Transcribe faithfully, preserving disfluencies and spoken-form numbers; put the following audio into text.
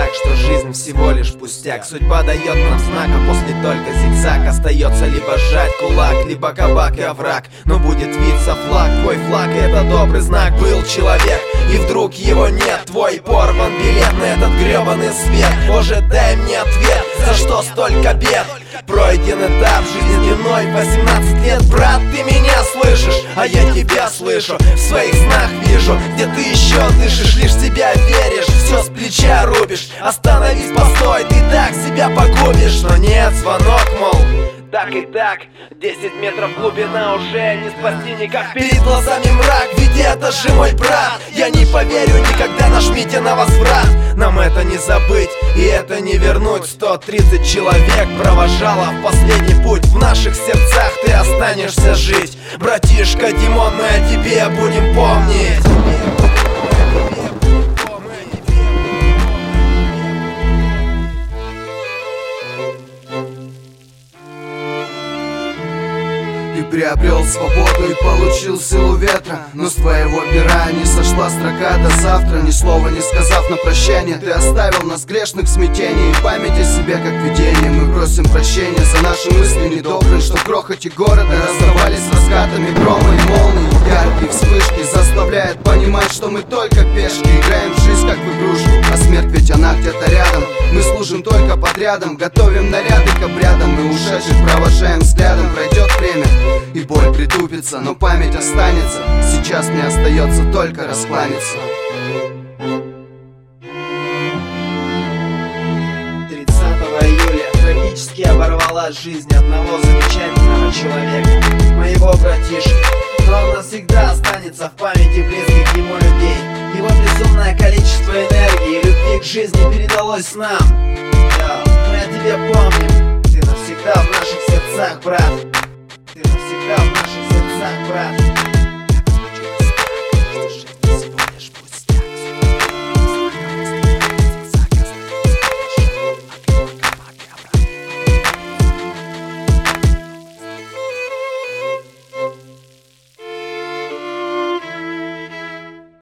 так, что жизнь всего лишь пустяк. Судьба дает нам знак, а после только зигзаг. Остается либо сжать кулак, либо кабак и овраг. Но будет виться флаг, твой флаг, и это добрый знак. Был человек, и вдруг его нет. Твой порван билет на этот гребаный свет. Боже, дай мне ответ, за что столько бед? Пройден этап жизненной, восемнадцать лет, брат, ты меня слышишь, а я тебя слышу. В своих снах вижу, где ты еще дышишь, лишь себя веришь, все с плеча рубишь. Остановись, постой, ты так себя погубишь. Но нет, звонок, мол, так и так, десять метров глубина, уже не спасти никак. Перед глазами мрак, ведь это же мой брат. Я не поверю никогда, нажмите на возврат. Нам это не забыть и это не вернуть. Сто тридцать человек провожало в последний путь. В наших сердцах ты останешься жить. Братишка Димон, мы о тебе будем помнить. Ты приобрел свободу и получил силу ветра, но с твоего пера не сошла строка до завтра. Ни слова не сказав на прощание, ты оставил нас грешных в смятении. И память о себе как видение. Мы просим прощения за наши мысли недобрые, что в грохоте города раздавались раскатами грома и молний. Яркие вспышки заставляют понимать, что мы только пешки. Играем в жизнь как в игрушку, а смерть ведь она где-то рядом. Мы служим только подрядом, готовим наряды к обрядам. Мы ушедших провожаем взглядом. Пройдет время и боль притупится, но память останется. Сейчас мне остается только раскланяться. Тридцатого июля трагически оборвалась жизнь одного замечательного человека, моего братишки. Но он навсегда останется в памяти близких ему людей. Его безумное количество энергии и любви к жизни передалось нам. Йо, мы о тебе помним, ты навсегда в наших сердцах, брат.